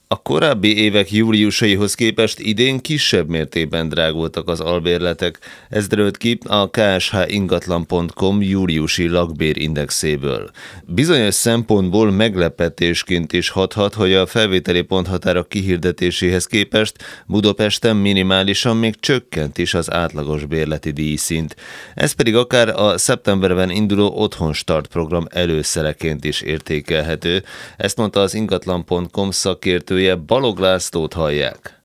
A korábbi évek júliusaihoz képest idén kisebb mértékben drágultak az albérletek, ez derült ki a kshingatlan.com júliusi lakbérindexéből. Bizonyos szempontból meglepetésként is hathat, hogy a felvételi ponthatárok kihirdetéséhez képest Budapesten minimálisan még csökkent is az átlagos bérleti díjszint. Ez pedig akár a szeptemberben induló Otthonstart program előszeleként is értékelhető. Ezt mondta az ingatlan.com szakértője, Balog Lászlót hallják.